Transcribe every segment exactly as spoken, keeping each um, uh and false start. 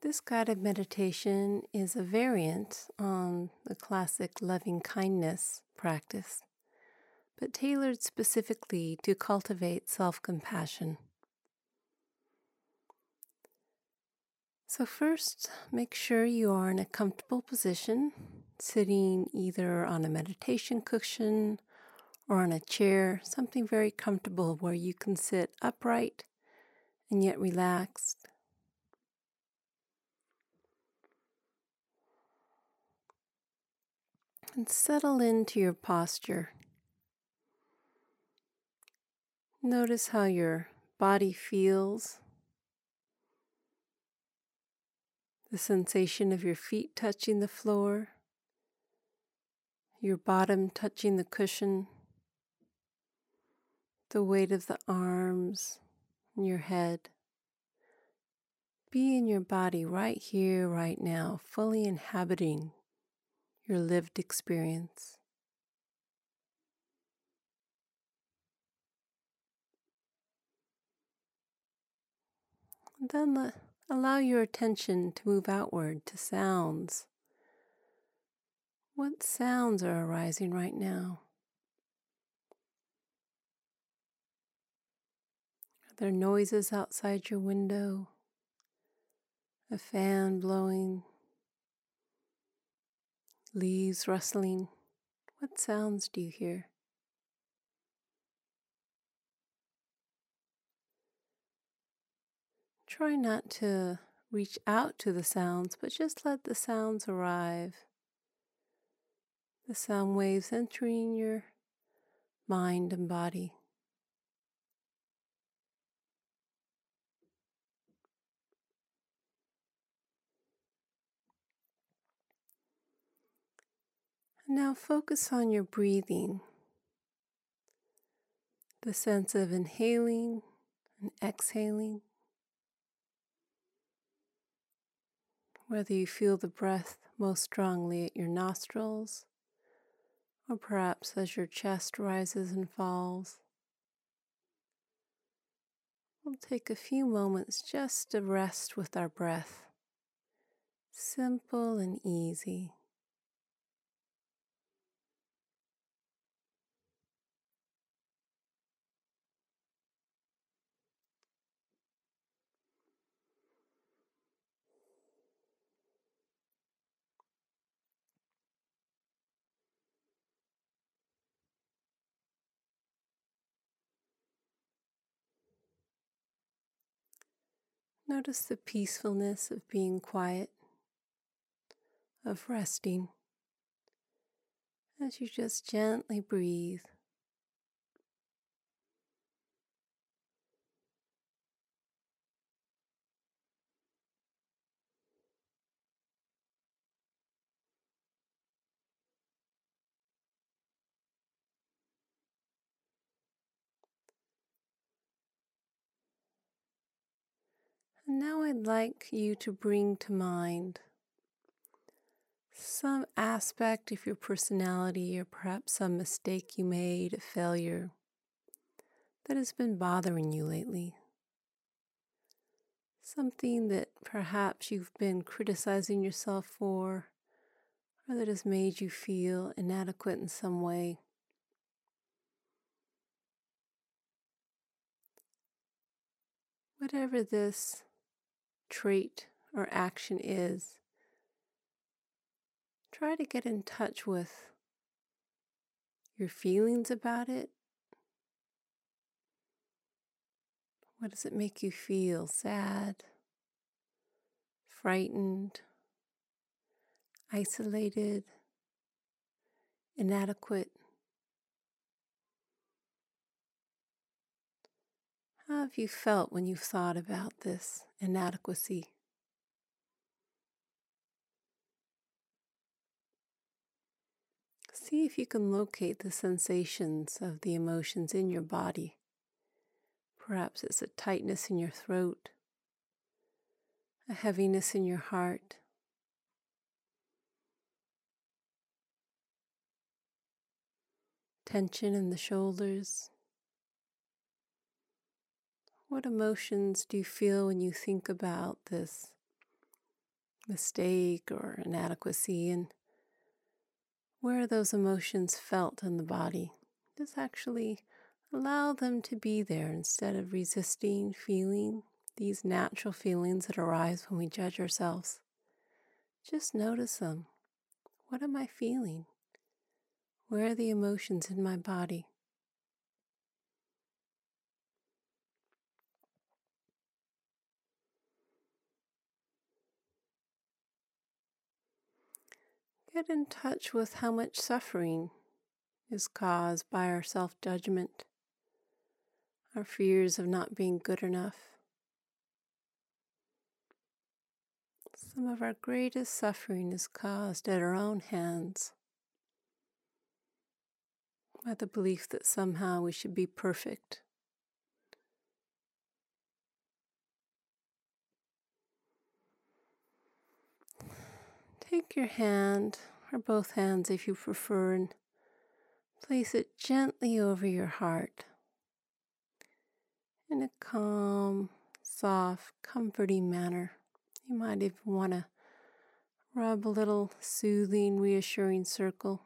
This guided meditation is a variant on the classic loving kindness practice, but tailored specifically to cultivate self compassion. So, first, make sure you are in a comfortable position, sitting either on a meditation cushion or on a chair, something very comfortable where you can sit upright and yet relaxed. And settle into your posture. Notice how your body feels, the sensation of your feet touching the floor, your bottom touching the cushion, the weight of the arms and your head. Be in your body right here, right now, fully inhabiting your lived experience. And then let, allow your attention to move outward to sounds. What sounds are arising right now? Are there noises outside your window? A fan blowing? Leaves rustling? What sounds do you hear? Try not to reach out to the sounds, but just let the sounds arrive. The sound waves entering your mind and body. And now focus on your breathing, the sense of inhaling and exhaling. Whether you feel the breath most strongly at your nostrils, or perhaps as your chest rises and falls. We'll take a few moments just to rest with our breath. Simple and easy. Notice the peacefulness of being quiet, of resting, as you just gently breathe. And now I'd like you to bring to mind some aspect of your personality, or perhaps some mistake you made, a failure that has been bothering you lately. Something that perhaps you've been criticizing yourself for, or that has made you feel inadequate in some way. Whatever this trait or action is, try to get in touch with your feelings about it. What does it make you feel? Sad, frightened, isolated, inadequate? How have you felt when you've thought about this inadequacy? See if you can locate the sensations of the emotions in your body. Perhaps it's a tightness in your throat, a heaviness in your heart, tension in the shoulders. What emotions do you feel when you think about this mistake or inadequacy, and where are those emotions felt in the body. Just actually allow them to be there instead of resisting feeling these natural feelings that arise when we judge ourselves. Just notice them. What am I feeling? Where are the emotions in my body? Get in touch with how much suffering is caused by our self-judgment, our fears of not being good enough. Some of our greatest suffering is caused at our own hands by the belief that somehow we should be perfect. Take your hand, or both hands if you prefer, and place it gently over your heart in a calm, soft, comforting manner. You might even want to rub a little soothing, reassuring circle.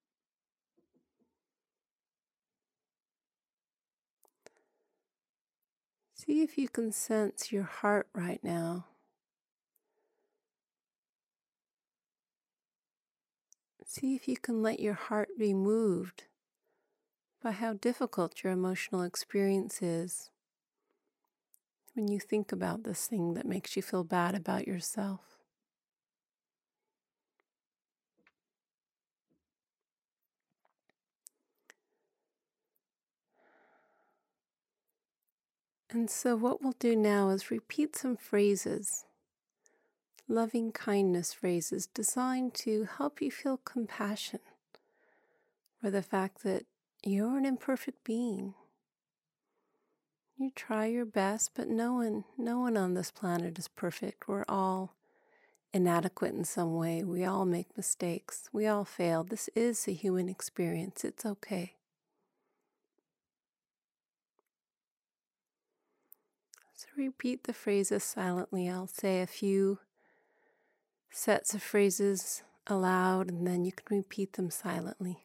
See if you can sense your heart right now. See if you can let your heart be moved by how difficult your emotional experience is when you think about this thing that makes you feel bad about yourself. And so what we'll do now is repeat some phrases, loving kindness phrases designed to help you feel compassion for the fact that you're an imperfect being. You try your best, but no one, no one on this planet is perfect. We're all inadequate in some way. We all make mistakes. We all fail. This is a human experience. It's okay. So repeat the phrases silently. I'll say a few sets of phrases aloud, and then you can repeat them silently.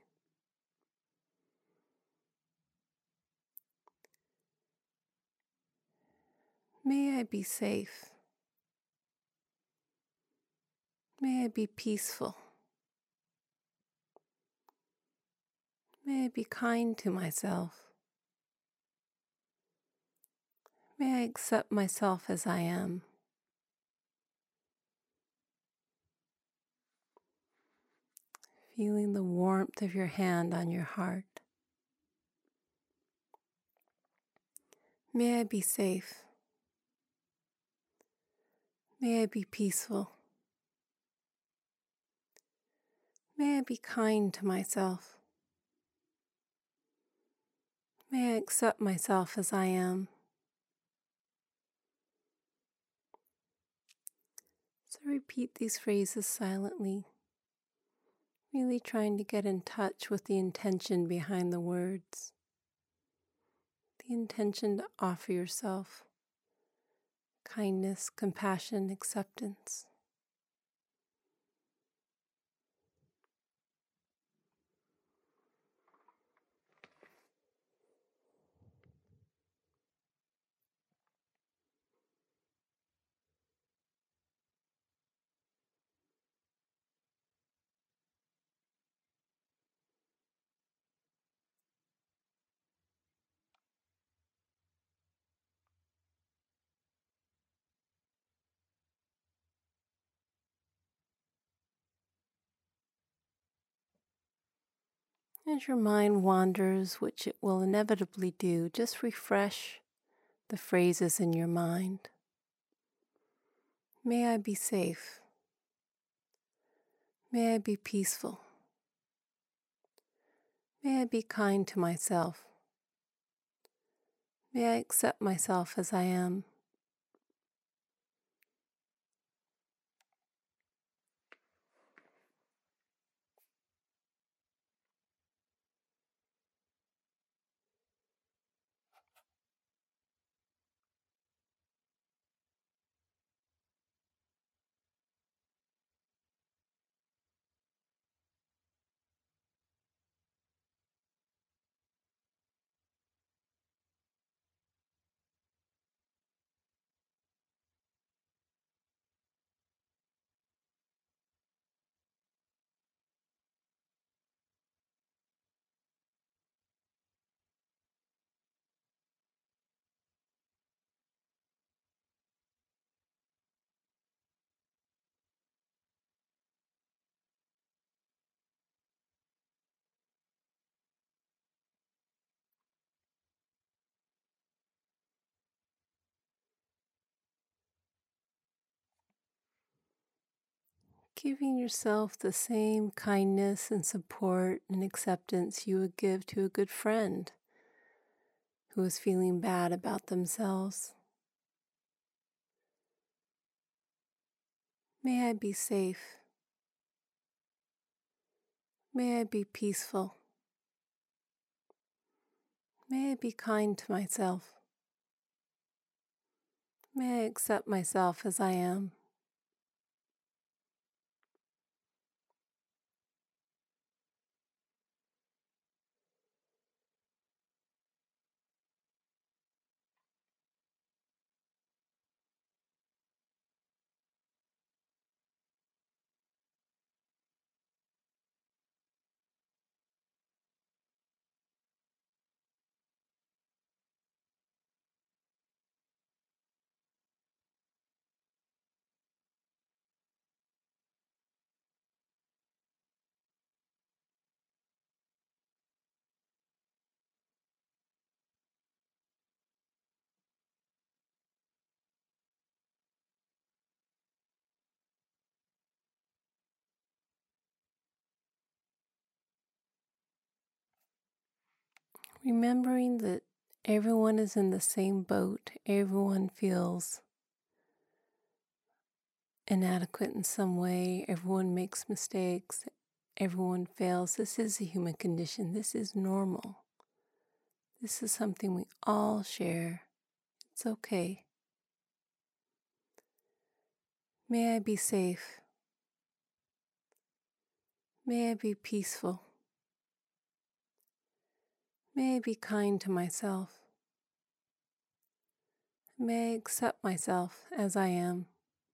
May I be safe. May I be peaceful. May I be kind to myself. May I accept myself as I am. Feeling the warmth of your hand on your heart. May I be safe. May I be peaceful. May I be kind to myself. May I accept myself as I am. So repeat these phrases silently, really trying to get in touch with the intention behind the words. The intention to offer yourself kindness, compassion, acceptance. As your mind wanders, which it will inevitably do, just refresh the phrases in your mind. May I be safe. May I be peaceful. May I be kind to myself. May I accept myself as I am. giving yourself the same kindness and support and acceptance you would give to a good friend who is feeling bad about themselves. May I be safe. May I be peaceful. May I be kind to myself. May I accept myself as I am. Remembering that everyone is in the same boat, everyone feels inadequate in some way, everyone makes mistakes, everyone fails. This is a human condition. This is normal. This is something we all share. It's okay. May I be safe. May I be peaceful. May I be kind to myself. May I accept myself as I am.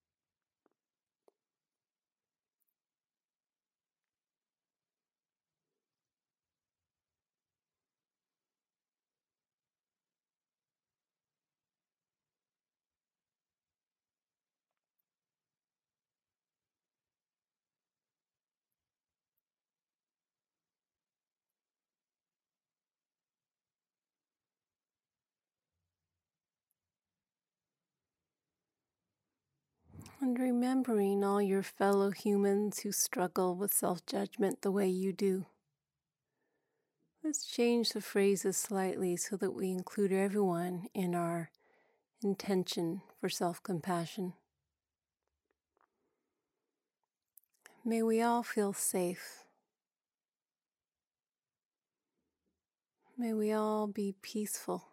And remembering all your fellow humans who struggle with self-judgment the way you do. Let's change the phrases slightly so that we include everyone in our intention for self-compassion. May we all feel safe. May we all be peaceful.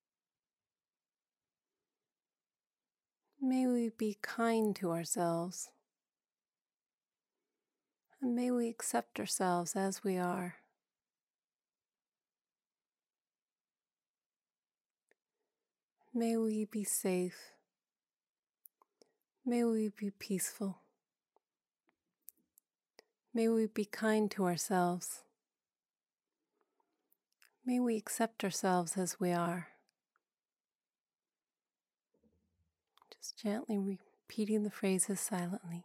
May we be kind to ourselves. And may we accept ourselves as we are. May we be safe. May we be peaceful. May we be kind to ourselves. May we accept ourselves as we are. Just gently repeating the phrases silently.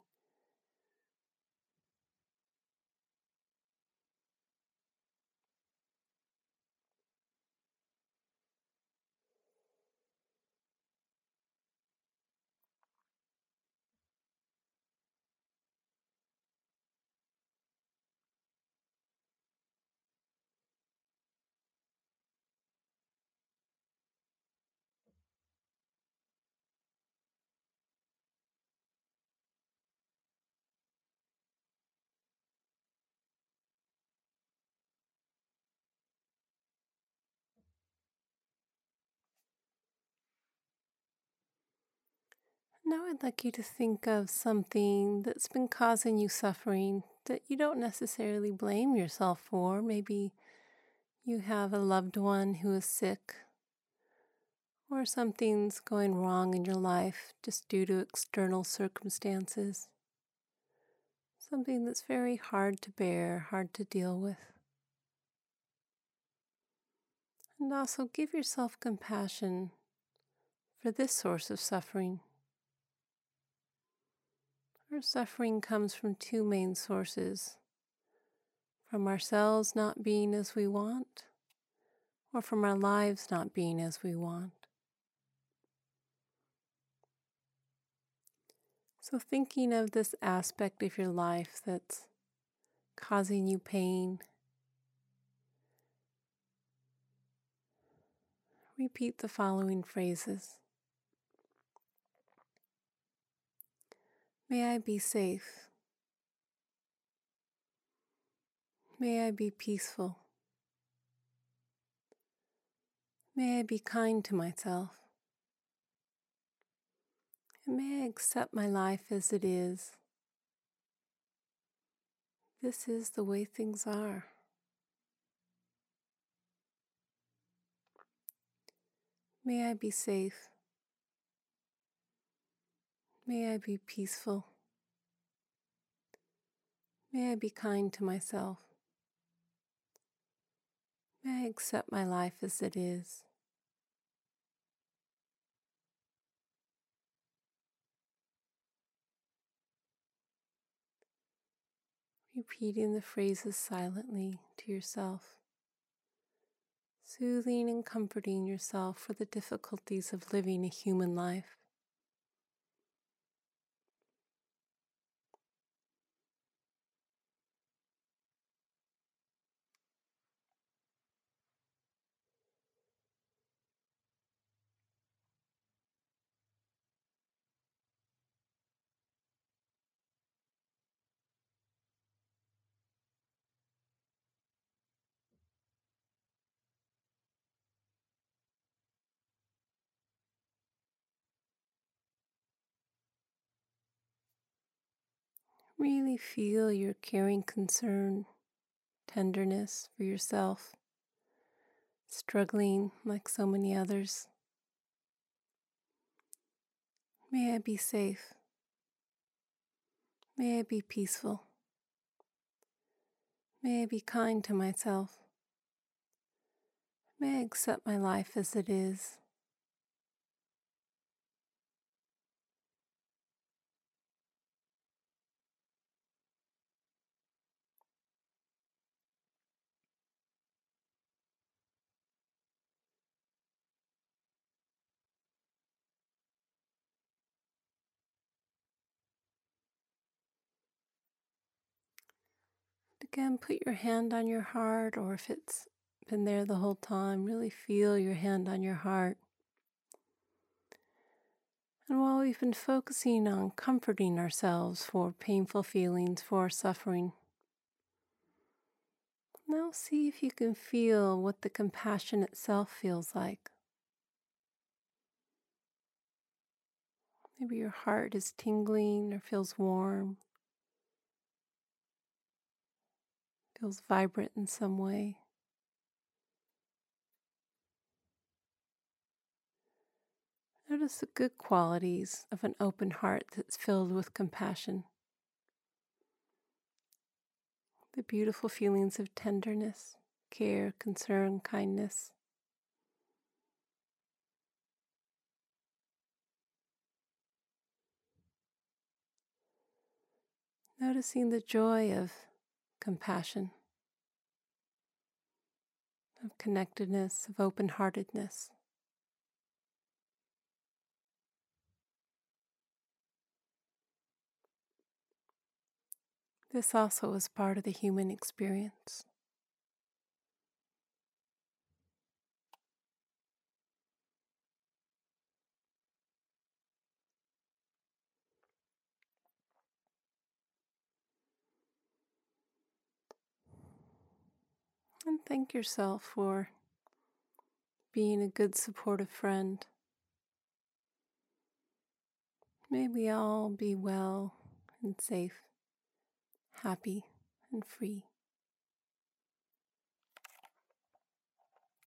Now I'd like you to think of something that's been causing you suffering that you don't necessarily blame yourself for. Maybe you have a loved one who is sick, or something's going wrong in your life just due to external circumstances. Something that's very hard to bear, hard to deal with. And also give yourself compassion for this source of suffering. Our suffering comes from two main sources: from ourselves not being as we want, or from our lives not being as we want. So, thinking of this aspect of your life that's causing you pain, repeat the following phrases. May I be safe. May I be peaceful. May I be kind to myself. And may I accept my life as it is. This is the way things are. May I be safe. May I be peaceful. May I be kind to myself. May I accept my life as it is. Repeating the phrases silently to yourself, soothing and comforting yourself for the difficulties of living a human life. Really feel your caring concern, tenderness for yourself, struggling like so many others. May I be safe. May I be peaceful. May I be kind to myself. May I accept my life as it is. Again, put your hand on your heart, or if it's been there the whole time, really feel your hand on your heart. And while we've been focusing on comforting ourselves for painful feelings, for suffering, now see if you can feel what the compassion itself feels like. Maybe your heart is tingling or feels warm, feels vibrant in some way. Notice the good qualities of an open heart that's filled with compassion. The beautiful feelings of tenderness, care, concern, kindness. Noticing the joy of compassion, of connectedness, of open-heartedness. This also is part of the human experience. And thank yourself for being a good, supportive friend. May we all be well and safe, happy and free.